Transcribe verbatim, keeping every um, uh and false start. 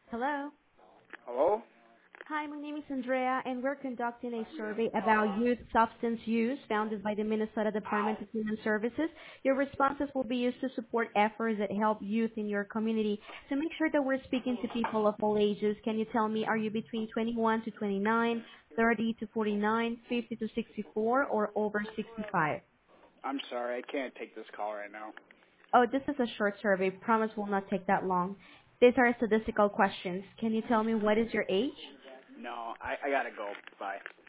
Hello. Hello? Hi, my name is Andrea, and we're conducting a survey about youth substance use founded by the Minnesota Department of Human Services. Your responses will be used to support efforts that help youth in your community. To make sure that we're speaking to people of all ages, can you tell me, are you between twenty-one to twenty-nine, thirty to forty-nine, fifty to sixty-four, or over sixty-five? I'm sorry, I can't take this call right now. Oh, this is a short survey. Promise will not take that long. These are statistical questions. Can you tell me what is your age? No, I, I gotta go. Bye.